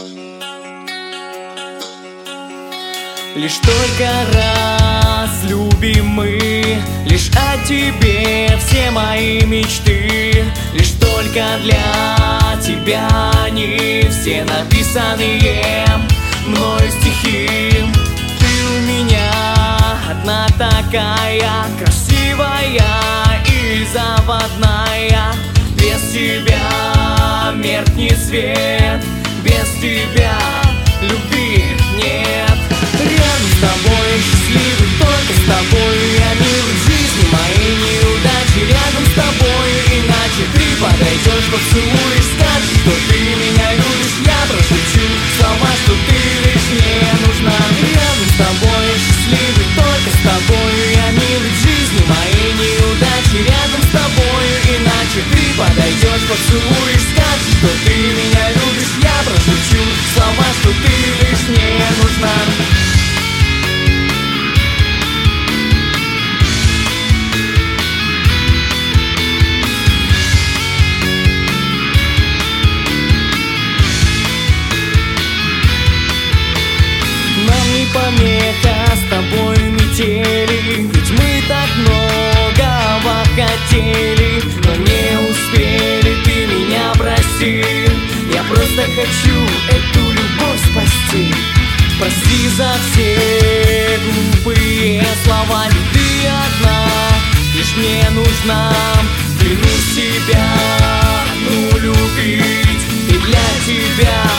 Лишь только раз любим мы, лишь о тебе все мои мечты. Лишь только для тебя они все написанные мною стихи. Ты у меня одна такая, красивая и заводная. Без тебя меркнет свет, без тебя любви нет. Рядом с тобой счастливый, только с тобой я мил. В жизни мои неудачи рядом с тобой, иначе ты подойдешь, поцелуешь, скажешь, что ты меня любишь. Я прошепчу слова, что ты лишь мне нужна. Рядом с тобой счастливый, только с тобой я мил. В жизни мои неудачи рядом с тобой, иначе ты подойдешь, поцелуешь, скажешь, что ты меня любишь. Я прошепчу слова, что ты лишь мне нужна. Помеха с тобой метели, ведь мы так многого хотели, но не успели, ты меня прости. Я просто хочу эту любовь спасти. Прости за все глупые слова, не ты одна, лишь мне нужна. Клянусь тебя одну любить и для тебя